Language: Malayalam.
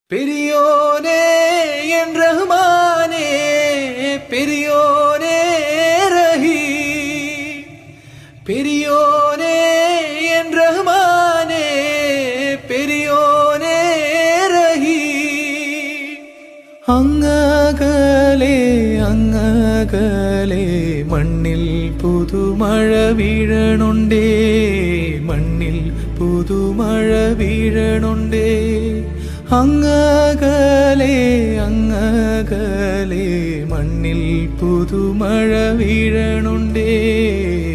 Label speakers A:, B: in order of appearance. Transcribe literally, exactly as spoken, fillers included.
A: பெரியோனே என் ரஹ்மானே, பெரியோனே ரஹீம், பெரியோனே என் ரஹ்மானே, பெரியோனே ரஹீம். അങ്ങകലെ അങ്ങകലെ മണ്ണിൽ പുതുമഴ വീഴണുണ്ടേ, മണ്ണിൽ പുതുമഴ വീഴണുണ്ടേ. അങ്ങകലെ അങ്ങകലെ മണ്ണിൽ പുതുമഴ വീഴണുണ്ടേ.